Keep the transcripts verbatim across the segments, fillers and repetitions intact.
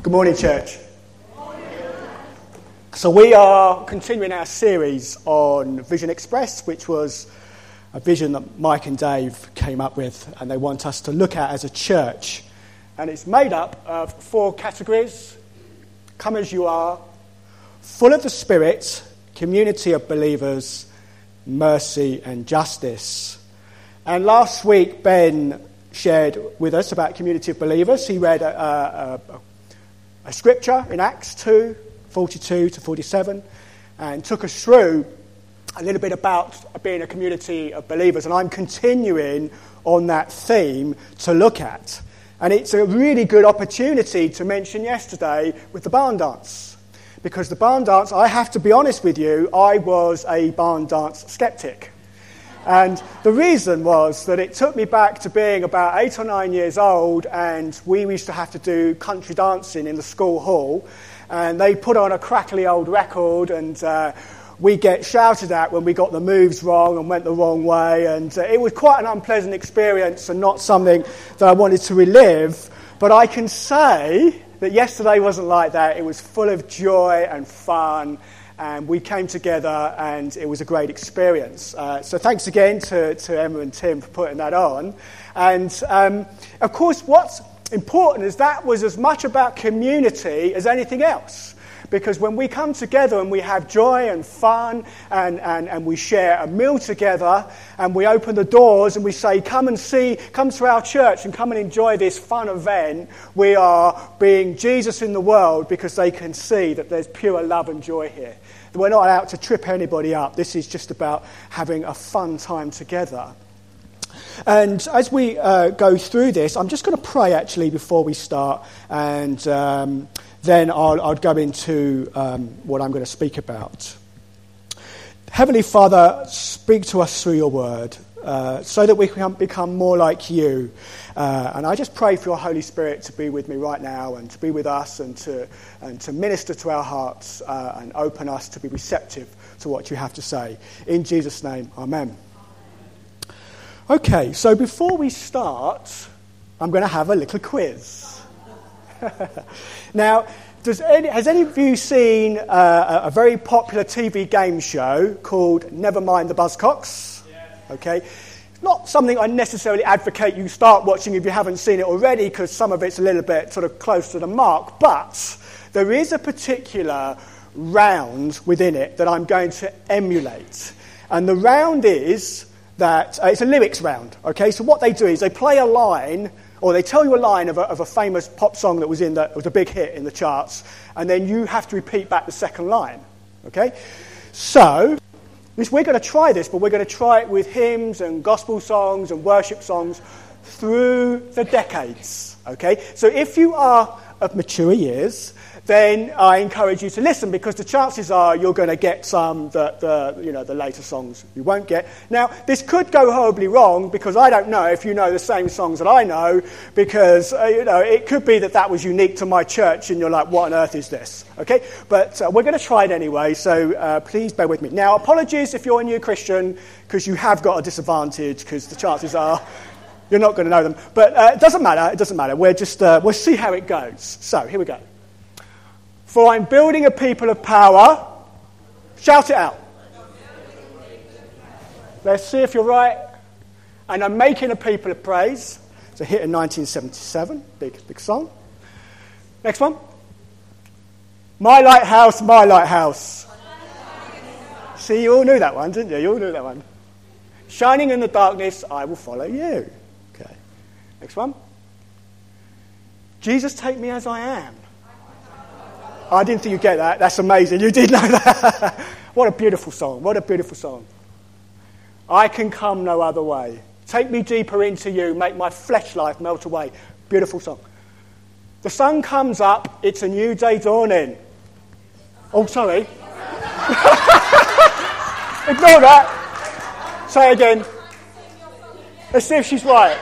Good morning, church. Good morning. So we are continuing our series on Vision Express, which was a vision that Mike and Dave came up with, and they want us to look at as a church. And it's made up of four categories: come as you are, full of the Spirit, community of believers, mercy and justice. And last week, Ben shared with us about community of believers. He read a, a, a, a scripture in Acts two, forty-two to forty-seven, and took us through a little bit about being a community of believers. And I'm continuing on that theme to look at. And it's a really good opportunity to mention yesterday with the barn dance. Because the barn dance, I have to be honest with you, I was a barn dance skeptic. And the reason was that it took me back to being about eight or nine years old, and we used to have to do country dancing in the school hall, and they put on a crackly old record, and uh, we get shouted at when we got the moves wrong and went the wrong way, and uh, it was quite an unpleasant experience and not something that I wanted to relive. But I can say that yesterday wasn't like that. It was full of joy and fun, and we came together, and it was a great experience. Uh, so thanks again to, to Emma and Tim for putting that on. And, um, of course, what's important is that was as much about community as anything else. Because when we come together and we have joy and fun and, and, and we share a meal together and we open the doors and we say, come and see, come to our church and come and enjoy this fun event, we are being Jesus in the world because they can see that there's pure love and joy here. We're not out to trip anybody up. This is just about having a fun time together. And as we uh, go through this, I'm just going to pray actually before we start, and um, then I'll, I'll go into um, what I'm going to speak about. Heavenly Father, speak to us through your word uh, so that we can become more like you. Uh, and I just pray for your Holy Spirit to be with me right now and to be with us and to and to minister to our hearts uh, and open us to be receptive to what you have to say. In Jesus' name, amen. Okay, so before we start, I'm going to have a little quiz. Now, does any, has any of you seen uh, a very popular T V game show called Never Mind the Buzzcocks? Yes. Okay. It's not something I necessarily advocate you start watching if you haven't seen it already, because some of it's a little bit sort of close to the mark. But there is a particular round within it that I'm going to emulate. And the round is that uh, it's a lyrics round. Okay, so what they do is they play a line, or they tell you a line of a, of a famous pop song that was in the, was a big hit in the charts, and then you have to repeat back the second line. Okay, so this, we're going to try this, but we're going to try it with hymns and gospel songs and worship songs through the decades. Okay, so if you are of mature years, then I encourage you to listen, because the chances are you're going to get some that the you know the later songs you won't get. Now, this could go horribly wrong, because I don't know if you know the same songs that I know, because uh, you know it could be that that was unique to my church and you're like, what on earth is this? Okay, but uh, we're going to try it anyway, so uh, please bear with me. Now, apologies if you're a new Christian, because you have got a disadvantage, because the chances are you're not going to know them. But uh, it doesn't matter, it doesn't matter. We're just, uh, we'll see how it goes. So, here we go. For I'm building a people of power. Shout it out. Let's see if you're right. And I'm making a people of praise. It's a hit in nineteen seventy-seven. Big, big song. Next one. My lighthouse, my lighthouse. See, you all knew that one, didn't you? You all knew that one. Shining in the darkness, I will follow you. Okay. Next one. Jesus, take me as I am. I didn't think you'd get that. That's amazing. You did know that. What a beautiful song. What a beautiful song. I can come no other way. Take me deeper into you. Make my flesh life melt away. Beautiful song. The sun comes up. It's a new day dawning. Oh, sorry. Ignore that. Say again. Let's see if she's right.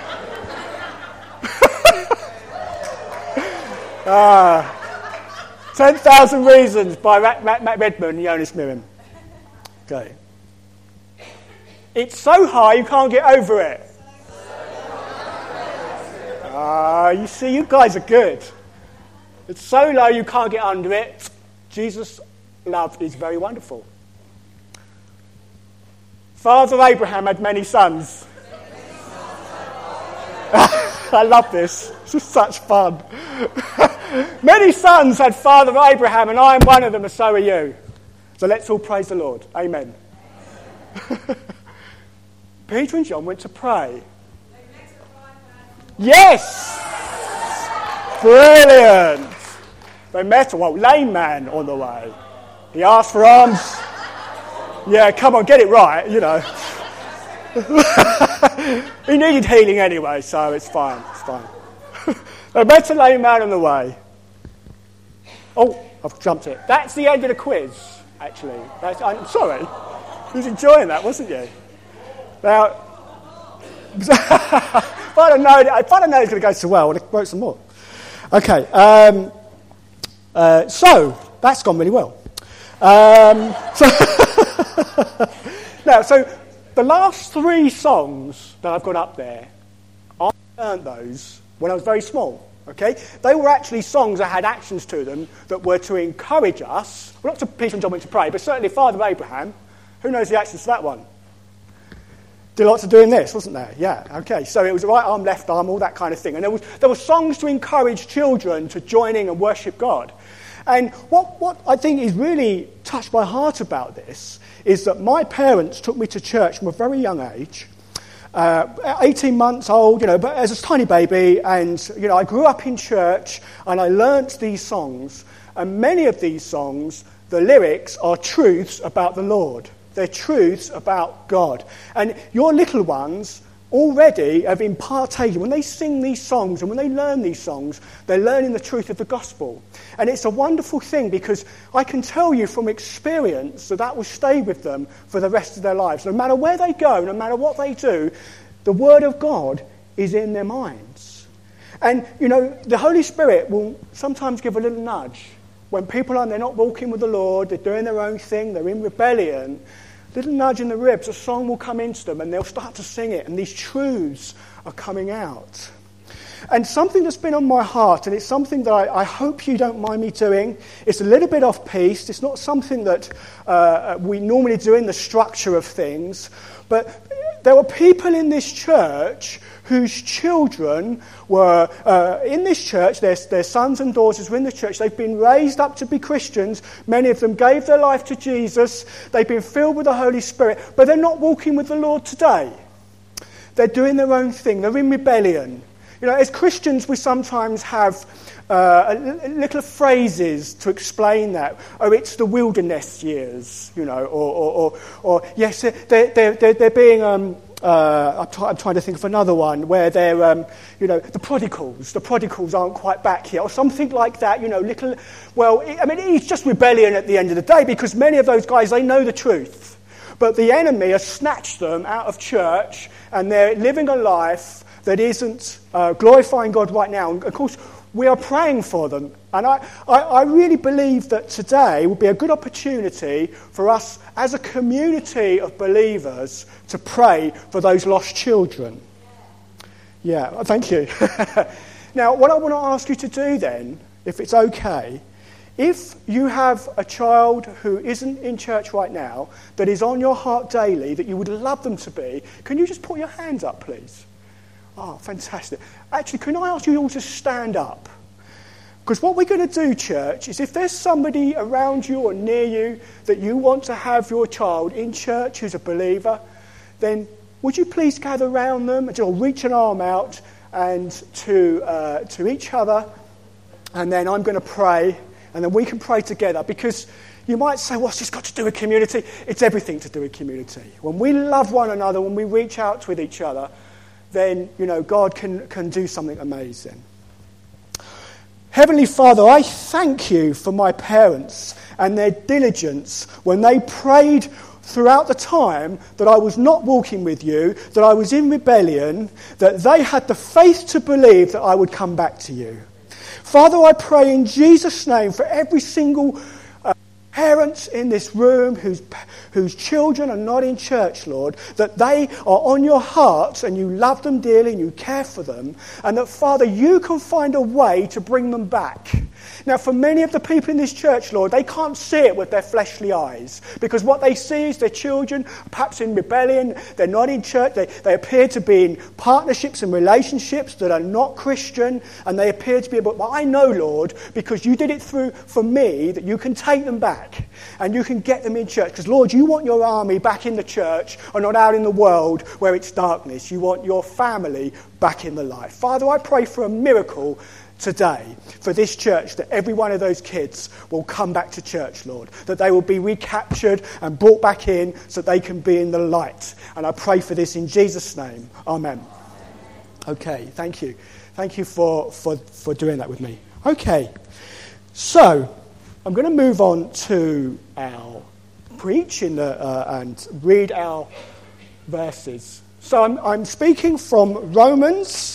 ah. ten thousand Reasons by Matt, Matt Redman and Jonas Miriam. Okay. It's so high you can't get over it. Ah, you see, you guys are good. It's so low you can't get under it. Jesus' love is very wonderful. Father Abraham had many sons. I love this. This is such fun. Many sons had Father Abraham, and I am one of them, and so are you. So let's all praise the Lord. Amen. Peter and John went to pray. Yes! Brilliant! They met a well, lame man on the way. He asked for alms. Yeah, come on, get it right, you know. He needed healing anyway, so it's fine, it's fine. They met a lame man on the way. Oh, I've jumped it. That's the end of the quiz, actually. That's, I'm sorry. You was enjoying that, wasn't you? Now, if I'd have known, if I'd have known it was going to go so well, I would have wrote some more. Okay, um, uh, so that's gone really well. Um, so now, so the last three songs that I've got up there, I learned those when I was very small. Okay, they were actually songs that had actions to them that were to encourage us. Well, not to Peter and John went to pray, but certainly Father Abraham. Who knows the actions to that one? Did lots of doing this, wasn't there? Yeah, okay. So it was right arm, left arm, all that kind of thing. And there was there were songs to encourage children to join in and worship God. And what, what I think is really touched my heart about this is that my parents took me to church from a very young age, uh, eighteen months old, you know, but as a tiny baby. And, you know, I grew up in church and I learnt these songs. And many of these songs, the lyrics are truths about the Lord. They're truths about God. And your little ones already have been partaking. When they sing these songs and when they learn these songs, they're learning the truth of the gospel. And it's a wonderful thing because I can tell you from experience that that will stay with them for the rest of their lives. No matter where they go, no matter what they do, the word of God is in their minds. And, you know, the Holy Spirit will sometimes give a little nudge. When people are, they're not walking with the Lord, they're doing their own thing, they're in rebellion, little nudge in the ribs, a song will come into them and they'll start to sing it and these truths are coming out. And something that's been on my heart, and it's something that I, I hope you don't mind me doing, it's a little bit off-piste, it's not something that uh, we normally do in the structure of things, but there were people in this church whose children were uh, in this church, their, their sons and daughters were in the church, they've been raised up to be Christians, many of them gave their life to Jesus, they've been filled with the Holy Spirit, but they're not walking with the Lord today. They're doing their own thing, they're in rebellion. You know, as Christians we sometimes have uh, little phrases to explain that. Oh, it's the wilderness years, you know, or, or, or, or yes, they're, they're, they're, they're being... Um, Uh, I'm, t- I'm trying to think of another one where they're, um, you know, the prodigals. The prodigals aren't quite back yet, or something like that. You know, little. Well, it, I mean, it's just rebellion at the end of the day because many of those guys, they know the truth, but the enemy has snatched them out of church, and they're living a life that isn't uh, glorifying God right now. And of course, we are praying for them. And I, I, I really believe that today would be a good opportunity for us as a community of believers to pray for those lost children. Yeah, thank you. Now, what I want to ask you to do then, if it's okay, if you have a child who isn't in church right now, that is on your heart daily, that you would love them to be, can you just put your hands up, please? Oh, fantastic. Actually, can I ask you all to stand up? Because what we're going to do, church, is if there's somebody around you or near you that you want to have your child in church who's a believer, then would you please gather around them and reach an arm out and to uh, to each other, and then I'm going to pray, and then we can pray together. Because you might say, what's this got to do with community? It's everything to do with community. When we love one another, when we reach out with each other, then, you know, God can, can do something amazing. Heavenly Father, I thank you for my parents and their diligence when they prayed throughout the time that I was not walking with you, that I was in rebellion, that they had the faith to believe that I would come back to you. Father, I pray in Jesus' name for every single uh, parent parents in this room whose, whose children are not in church, Lord, that they are on your heart and you love them dearly and you care for them, and that, Father, you can find a way to bring them back. Now, for many of the people in this church, Lord, they can't see it with their fleshly eyes, because what they see is their children, perhaps in rebellion, they're not in church, they, they appear to be in partnerships and relationships that are not Christian, and they appear to be, but I know, Lord, because you did it through for me, that you can take them back and you can get them in church. Because, Lord, you want your army back in the church and not out in the world where it's darkness. You want your family back in the light. Father, I pray for a miracle today for this church, that every one of those kids will come back to church, Lord, that they will be recaptured and brought back in so that they can be in the light. And I pray for this in Jesus' name. Amen. Okay, thank you. Thank you for, for, for doing that with me. Okay, so I'm going to move on to our preach in the, uh, and read our verses. So I'm, I'm speaking from Romans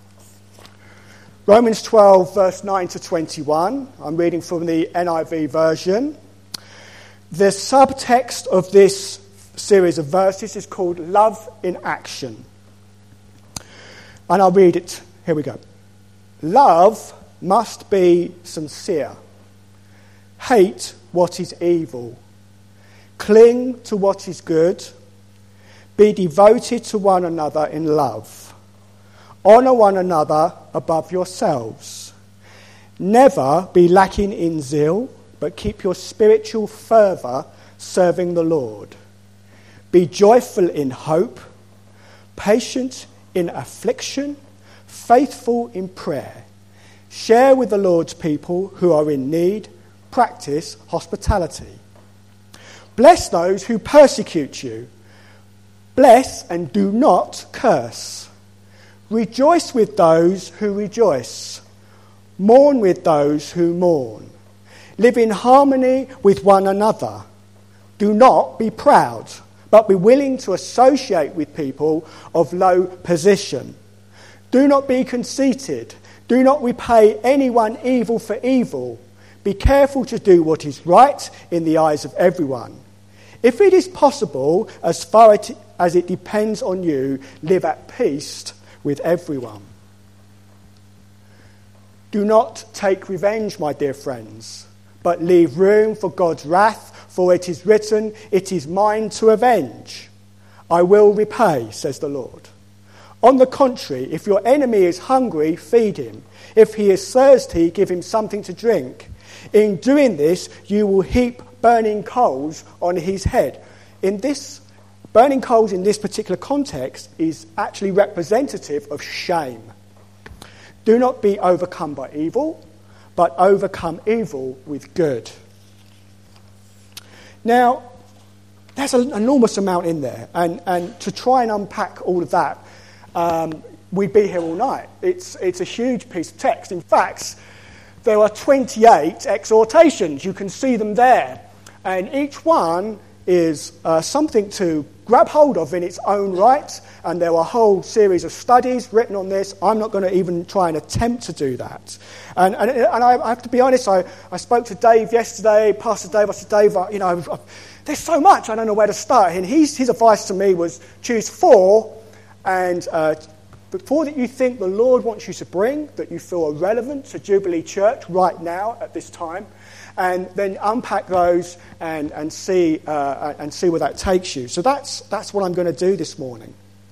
Romans twelve, verse nine to twenty-one. I'm reading from the N I V version. The subtext of this series of verses is called Love in Action. And I'll read it. Here we go. Love must be sincere. Hate what is evil. Cling to what is good. Be devoted to one another in love. Honour one another above yourselves. Never be lacking in zeal, but keep your spiritual fervour serving the Lord. Be joyful in hope, patient in affliction, faithful in prayer. Share with the Lord's people who are in need. Practice hospitality. Bless those who persecute you. Bless and do not curse. Rejoice with those who rejoice. Mourn with those who mourn. Live in harmony with one another. Do not be proud, but be willing to associate with people of low position. Do not be conceited. Do not repay anyone evil for evil. Be careful to do what is right in the eyes of everyone. If it is possible, as far as it depends on you, live at peace with everyone. Do not take revenge, my dear friends, but leave room for God's wrath, for it is written, "It is mine to avenge. I will repay," says the Lord. On the contrary, if your enemy is hungry, feed him. If he is thirsty, give him something to drink. In doing this, you will heap burning coals on his head. In this Burning coals in this particular context is actually representative of shame. Do not be overcome by evil, but overcome evil with good. Now, there's an enormous amount in there, and, and to try and unpack all of that, um, we'd be here all night. It's, it's a huge piece of text. In fact, there are twenty-eight exhortations. You can see them there. And each one is uh, something to grab hold of in its own right, and there are a whole series of studies written on this. I'm not going to even try and attempt to do that. And and, and I, I have to be honest, I, I spoke to Dave yesterday, Pastor Dave. I said, Dave, I, you know, I've, I've, there's so much, I don't know where to start. And he's, his advice to me was choose four, and uh, the four that you think the Lord wants you to bring, that you feel are relevant to Jubilee Church right now at this time, and then unpack those and, and see uh, and see where that takes you. So that's that's what I'm going to do this morning.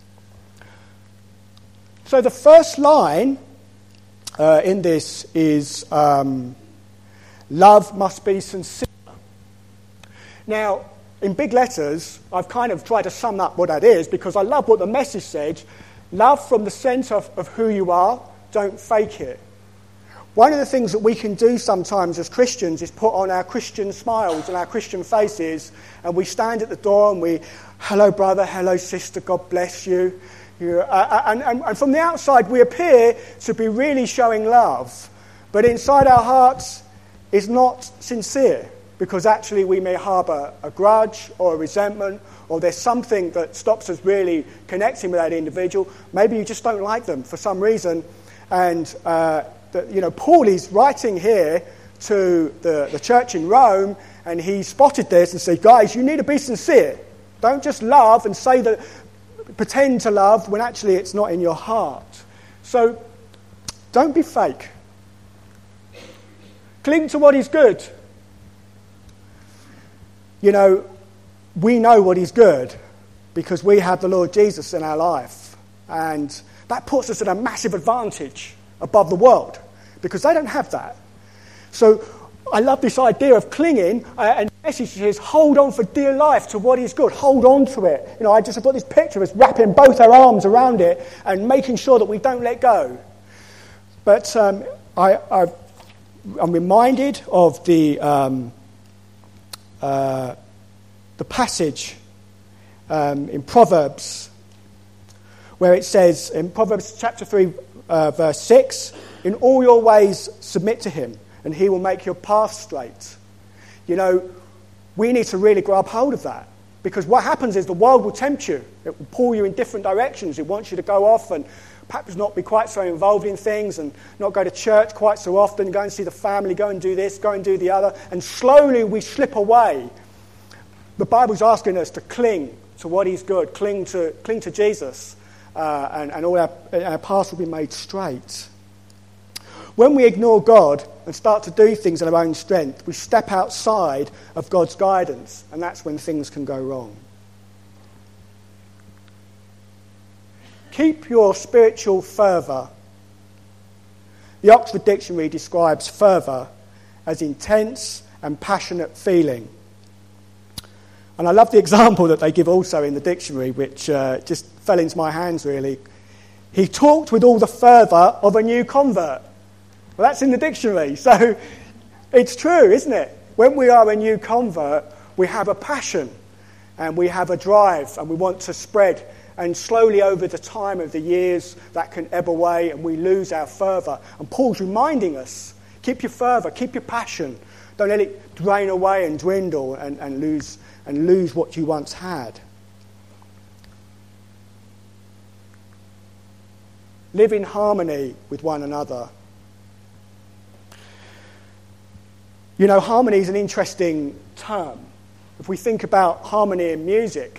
So the first line uh, in this is um, love must be sincere. Now, in big letters, I've kind of tried to sum up what that is, because I love what the message said. Love from the centre of, of who you are, don't fake it. One of the things that we can do sometimes as Christians is put on our Christian smiles and our Christian faces, and we stand at the door and we, hello brother, hello sister, God bless you. you uh, and, and, and from the outside we appear to be really showing love, but inside our hearts is not sincere, because actually we may harbour a grudge or a resentment, or there's something that stops us really connecting with that individual. Maybe you just don't like them for some reason, and uh, that, you know, Paul is writing here to the, the church in Rome, and he spotted this and said, guys, you need to be sincere. Don't just love and say that, pretend to love when actually it's not in your heart. So don't be fake. Cling to what is good. You know, we know what is good because we have the Lord Jesus in our life. And that puts us at a massive advantage above the world because they don't have that. So I love this idea of clinging, uh, and the message is hold on for dear life to what is good. Hold on to it. You know, I just put this picture of us wrapping both our arms around it and making sure that we don't let go. But um, I, I, I'm reminded of the um, uh, the passage um, in Proverbs where it says in Proverbs chapter three, uh, verse six, "In all your ways submit to him, and he will make your path straight." You know, we need to really grab hold of that. Because what happens is the world will tempt you. It will pull you in different directions. It wants you to go off and perhaps not be quite so involved in things and not go to church quite so often, go and see the family, go and do this, go and do the other. And slowly we slip away. The Bible's asking us to cling to what is good, cling to, cling to Jesus, uh, and, and all our, our paths will be made straight. When we ignore God and start to do things in our own strength, we step outside of God's guidance, and that's when things can go wrong. Keep your spiritual fervour. The Oxford Dictionary describes fervour as intense and passionate feeling. And I love the example that they give also in the dictionary, which uh, just fell into my hands really. He talked with all the fervour of a new convert. Well, that's in the dictionary, so it's true, isn't it? When we are a new convert, we have a passion and we have a drive and we want to spread. And slowly over the time of the years, that can ebb away and we lose our fervour. And Paul's reminding us, keep your fervour, keep your passion. Don't let it drain away and dwindle and, and lose and lose what you once had. Live in harmony with one another. You know, harmony is an interesting term. If we think about harmony in music,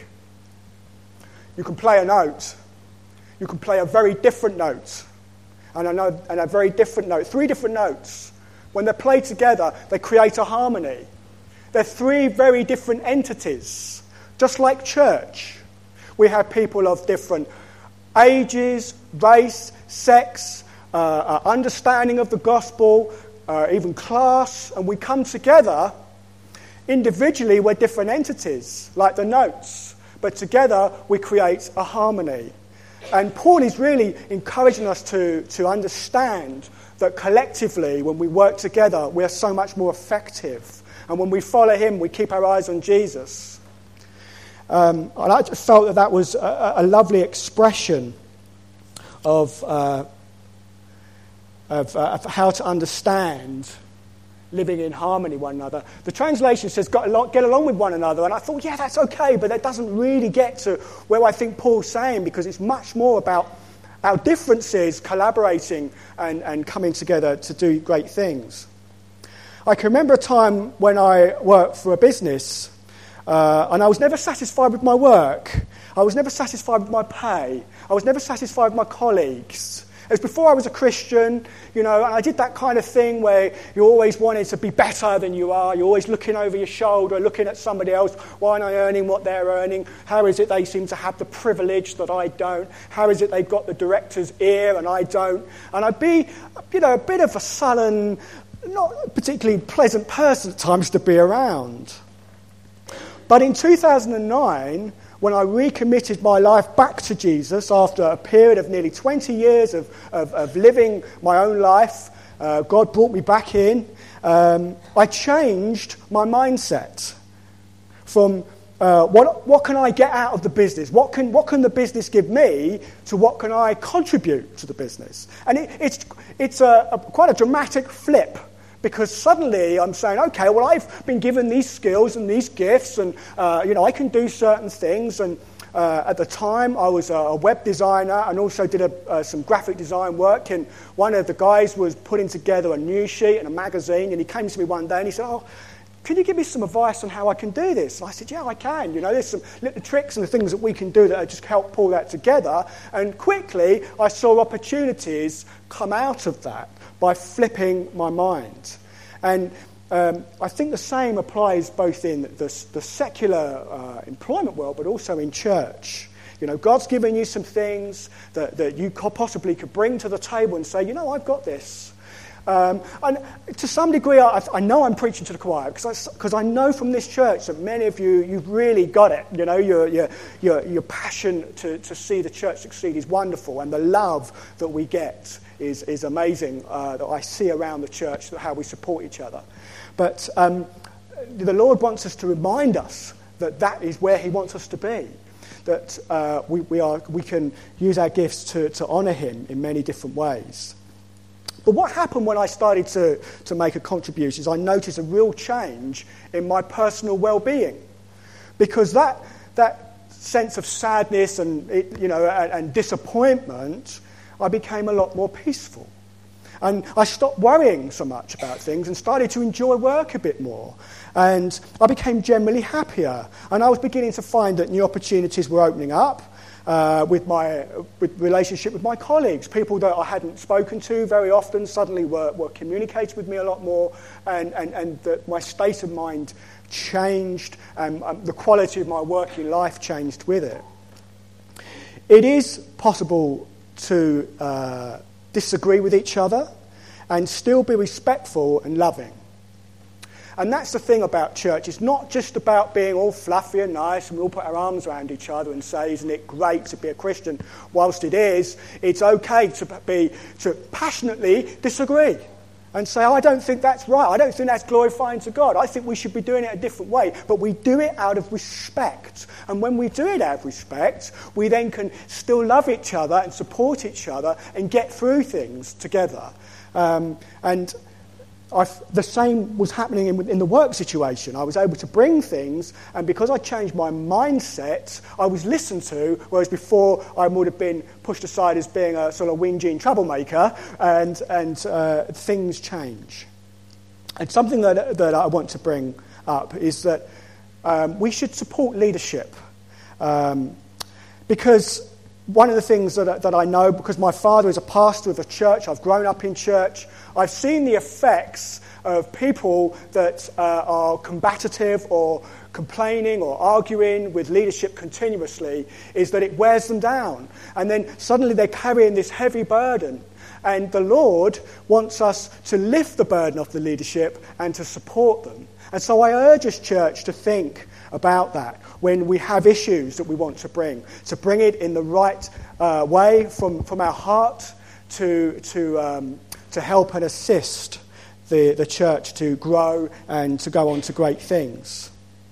you can play a note. You can play a very different note. And, another, and a very different note. Three different notes. When they're played together, they create a harmony. They're three very different entities. Just like church. We have people of different ages, race, sex, uh, uh, understanding of the gospel, uh, even class. And we come together. Individually, we're different entities, like the notes. But together, we create a harmony. And Paul is really encouraging us to, to understand that collectively, when we work together, we are so much more effective. And when we follow him, we keep our eyes on Jesus. Um, and I just felt that that was a, a lovely expression of, uh, of, uh, of how to understand living in harmony with one another. The translation says, get along with one another. And I thought, yeah, that's okay, but that doesn't really get to where I think Paul's saying, because it's much more about our differences collaborating and, and coming together to do great things. I can remember a time when I worked for a business, uh, and I was never satisfied with my work. I was never satisfied with my pay. I was never satisfied with my colleagues. It was before I was a Christian, you know, and I did that kind of thing where you always wanted to be better than you are. You're always looking over your shoulder, looking at somebody else. Why aren't I earning what they're earning? How is it they seem to have the privilege that I don't? How is it they've got the director's ear and I don't? And I'd be, you know, a bit of a sullen, not particularly pleasant person at times to be around. But in two thousand nine, when I recommitted my life back to Jesus after a period of nearly twenty years of, of, of living my own life, uh, God brought me back in, um, I changed my mindset from uh, what, what can I get out of the business? What can, what can the business give me to what can I contribute to the business? And it, it's, it's a, a, quite a dramatic flip. Because suddenly I'm saying, okay, well, I've been given these skills and these gifts and, uh, you know, I can do certain things. And uh, at the time, I was a web designer and also did a, uh, some graphic design work. And one of the guys was putting together a news sheet and a magazine. And he came to me one day and he said, oh, can you give me some advice on how I can do this? And I said, yeah, I can. You know, there's some little tricks and the things that we can do that just help pull that together. And quickly, I saw opportunities come out of that by flipping my mind. And um, I think the same applies both in the, the secular uh, employment world, but also in church. You know, God's given you some things that, that you could possibly could bring to the table and say, you know, I've got this. Um, and to some degree, I, I know I'm preaching to the choir because I, because I know from this church that many of you, you've really got it. You know, your your your, your passion to, to see the church succeed is wonderful, and the love that we get is is amazing. Uh, that I see around the church, how we support each other. But um, the Lord wants us to remind us that that is where He wants us to be. That uh, we we are we can use our gifts to to honour Him in many different ways. But what happened when I started to, to make a contribution is I noticed a real change in my personal well-being. Because that that sense of sadness and it, you know and, and disappointment, I became a lot more peaceful. And I stopped worrying so much about things and started to enjoy work a bit more. And I became generally happier. And I was beginning to find that new opportunities were opening up. Uh, with my with relationship with my colleagues, people that I hadn't spoken to very often suddenly were, were communicating with me a lot more, and, and, and that my state of mind changed, and um, the quality of my working life changed with it. It is possible to uh, disagree with each other and still be respectful and loving. And that's the thing about church. It's not just about being all fluffy and nice and we all put our arms around each other and say, isn't it great to be a Christian? Whilst it is, it's okay to be to passionately disagree and say, oh, I don't think that's right. I don't think that's glorifying to God. I think we should be doing it a different way. But we do it out of respect. And when we do it out of respect, we then can still love each other and support each other and get through things together. Um, and... I've, the same was happening in, in the work situation. I was able to bring things, and because I changed my mindset, I was listened to, whereas before I would have been pushed aside as being a sort of whinging troublemaker, and, and uh, things change. And something that, that I want to bring up is that um, we should support leadership. Um, because one of the things that, that I know, because my father is a pastor of a church, I've grown up in church, I've seen the effects of people that uh, are combative or complaining or arguing with leadership continuously, is that it wears them down. And then suddenly they're carrying this heavy burden. And the Lord wants us to lift the burden of the leadership and to support them. And so I urge us, church, to think about that when we have issues that we want to bring, to bring it in the right uh, way from, from our heart to to um, to help and assist the, the church to grow and to go on to great things.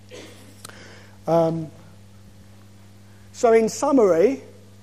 Um, so in summary,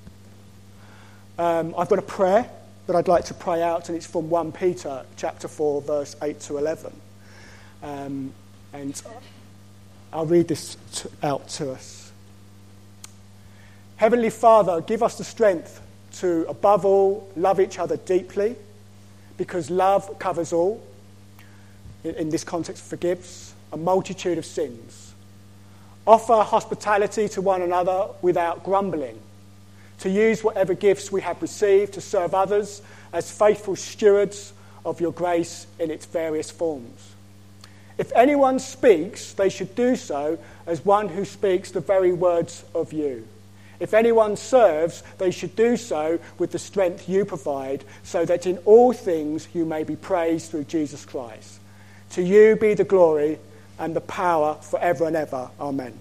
um, I've got a prayer that I'd like to pray out, and it's from First Peter chapter four, verse eight to eleven. Um, and I'll read this to, out to us. Heavenly Father, give us the strength to, above all, love each other deeply, because love covers all. In, in this context, forgives a multitude of sins. Offer hospitality to one another without grumbling. To use whatever gifts we have received to serve others as faithful stewards of your grace in its various forms. If anyone speaks, they should do so as one who speaks the very words of you. If anyone serves, they should do so with the strength you provide, so that in all things you may be praised through Jesus Christ. To you be the glory and the power forever and ever. Amen.